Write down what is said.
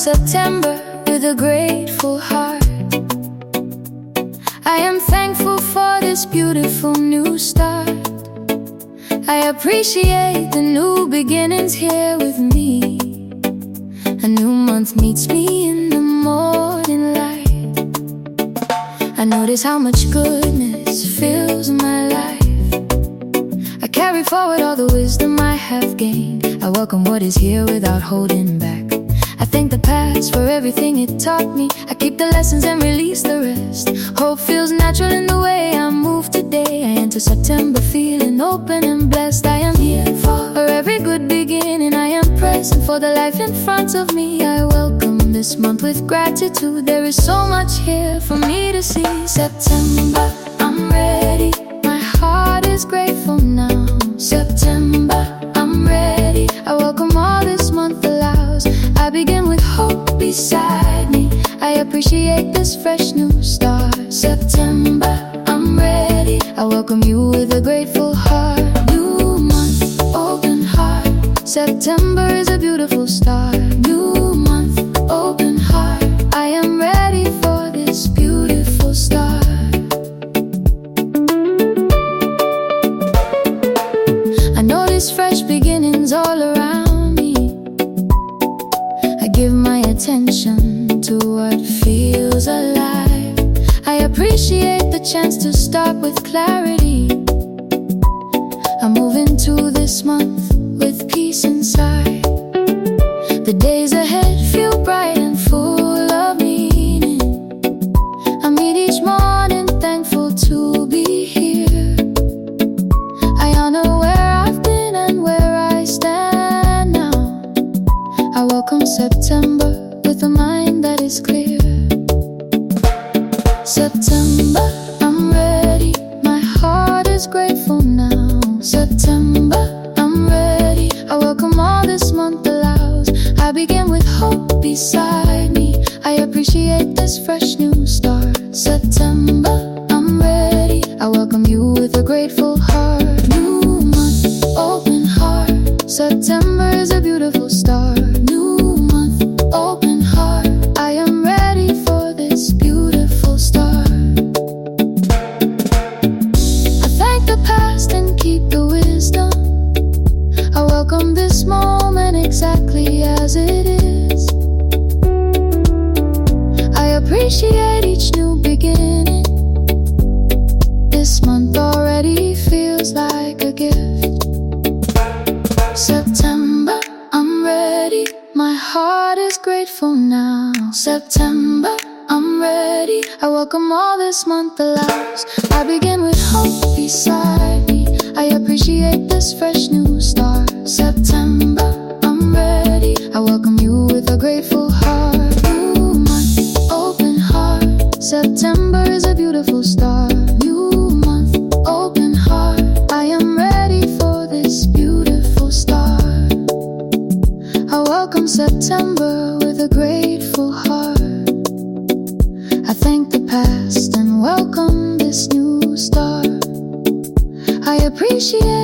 September with a grateful heart. I am thankful for this beautiful new start. I appreciate the new beginnings here with me. A new month meets me in the morning light. I notice how much goodness fills my life. I carry forward all the wisdom I have gained. I welcome what is here without holding back. I thank the past for everything it taught me. I keep the lessons and release the rest. Hope feels natural in the way I move today. I enter September feeling open and blessed. I am here for every good beginning. I am present for the life in front of me. I welcome this month with gratitude. There is so much here for me to see. September, I'm ready. My heart is grateful now. September, I'm ready. I welcome all this month allows. I begin with hope beside me. I appreciate this fresh new start. September, I'm ready. I welcome you with a grateful heart. New month, open heart. September is a beautiful start. New month, open heart. I am ready for this beautiful start. I notice fresh beginnings all around me. I give my attention to what feels alive. I appreciate the chance to start with clarity. I move into this month with peace inside. The days ahead feel bright and full of meaning. I meet each morning thankful to be here. I honor where I've been and where I stand now. I welcome September with a mind that is clear. September, I'm ready. My heart is grateful now. September, I'm ready. I welcome all this month allows. I begin with hope beside me. I appreciate this fresh new start. September, I'm ready. I welcome you with a grateful heart. New month, open heart. September is a beautiful start. New month, open heart. I am ready for this beautiful start. I thank the past and keep the wisdom. I welcome this moment exactly as it is. I appreciate each new beginning. This month already feels like a gift. September, I'm ready. My heart is grateful now. September, I'm ready. I welcome all this month allows. I begin with hope beside me. I appreciate this fresh new start. September, I'm ready. I welcome you with a grateful heart. New month, open heart. September is a beautiful start. New month, open heart. I am ready for this beautiful start. I welcome September with a grateful heart. I thank the past and welcome this new start. I appreciate